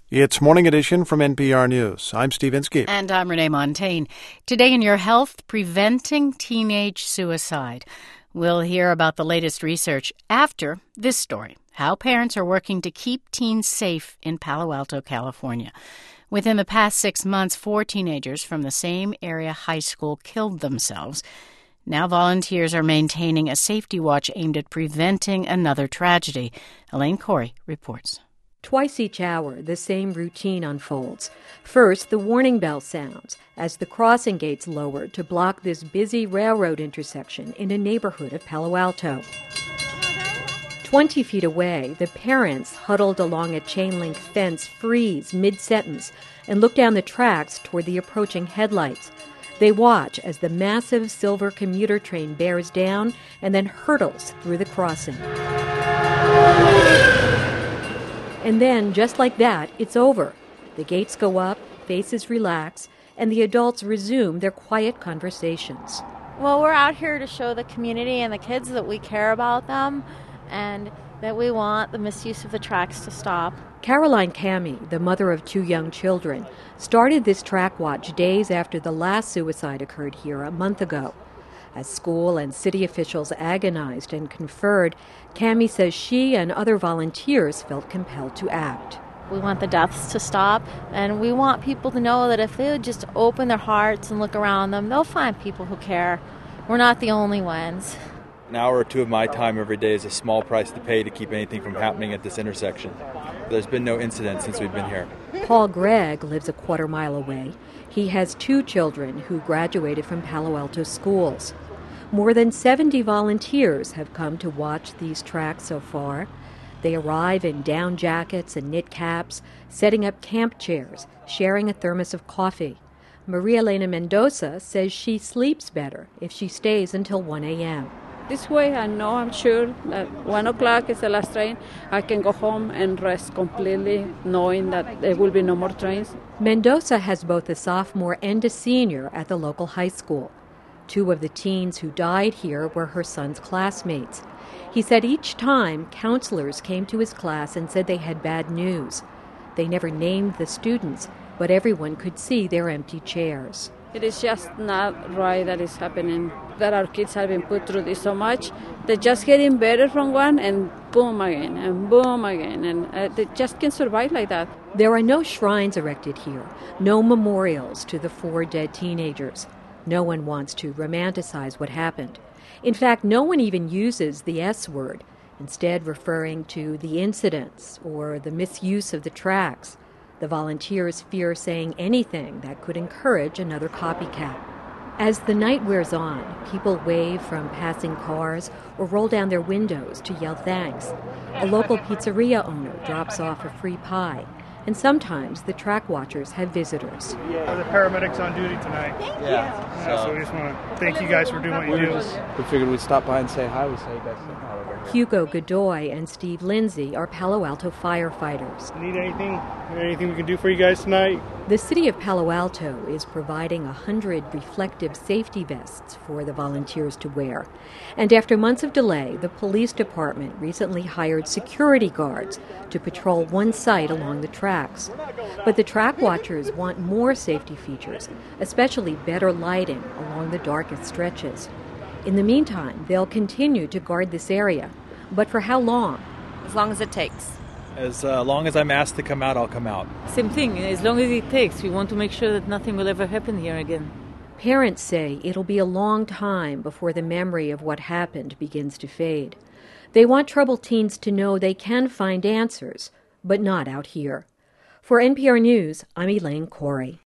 It's Morning Edition from NPR News. I'm Steve Inskeep. And I'm Renee Montaigne. Today in Your Health, preventing teenage suicide. We'll hear about the latest research after this story, how parents are working to keep teens safe in Palo Alto, California. Within the past 6 months, 4 teenagers from the same area high school killed themselves. Now volunteers are maintaining a safety watch aimed at preventing another tragedy. Elaine Corey reports. Twice each hour, the same routine unfolds. First, the warning bell sounds as the crossing gates lower to block this busy railroad intersection in a neighborhood of Palo Alto. 20 feet away, the parents, huddled along a chain-link fence, freeze mid-sentence and look down the tracks toward the approaching headlights. They watch as the massive silver commuter train bears down and then hurtles through the crossing. And then, just like that, it's over. The gates go up, faces relax, and the adults resume their quiet conversations. Well, we're out here to show the community and the kids that we care about them and that we want the misuse of the tracks to stop. Caroline Cammey, the mother of 2 young children, started this track watch days after the last suicide occurred here a month ago. As school and city officials agonized and conferred, Cammey says she and other volunteers felt compelled to act. We want the deaths to stop, and we want people to know that if they would just open their hearts and look around them, they'll find people who care. We're not the only ones. An hour or 2 of my time every day is a small price to pay to keep anything from happening at this intersection. There's been no incident since we've been here. Paul Gregg lives a quarter mile away. He has 2 children who graduated from Palo Alto schools. More than 70 volunteers have come to watch these tracks so far. They arrive in down jackets and knit caps, setting up camp chairs, sharing a thermos of coffee. Maria Elena Mendoza says she sleeps better if she stays until 1 a.m. This way I'm sure that 1 o'clock is the last train. I can go home and rest completely knowing that there will be no more trains. Mendoza has both a sophomore and a senior at the local high school. 2 of the teens who died here were her son's classmates. He said each time counselors came to his class and said they had bad news. They never named the students, but everyone could see their empty chairs. It is just not right that it's happening, that our kids have been put through this so much. They're just getting better from one and boom again, and they just can't survive like that. There are no shrines erected here, no memorials to the 4 dead teenagers. No one wants to romanticize what happened. In fact, no one even uses the S word, instead referring to the incidents or the misuse of the tracks. The volunteers fear saying anything that could encourage another copycat. As the night wears on, people wave from passing cars or roll down their windows to yell thanks. A local pizzeria owner drops off a free pie. And sometimes the track watchers have visitors. The paramedics on duty tonight. Thank you. So we just want to thank you guys for doing what you do. We figured we'd stop by and say hi. We say you guys say hi over here. Hugo Godoy and Steve Lindsay are Palo Alto firefighters. Need anything? Anything we can do for you guys tonight? The city of Palo Alto is providing 100 reflective safety vests for the volunteers to wear. And after months of delay, the police department recently hired security guards to patrol one site along the tracks. But the track watchers want more safety features, especially better lighting along the darkest stretches. In the meantime, they'll continue to guard this area. But for how long? As long as it takes. As long as I'm asked to come out, I'll come out. Same thing, as long as it takes. We want to make sure that nothing will ever happen here again. Parents say it'll be a long time before the memory of what happened begins to fade. They want troubled teens to know they can find answers, but not out here. For NPR News, I'm Elaine Corey.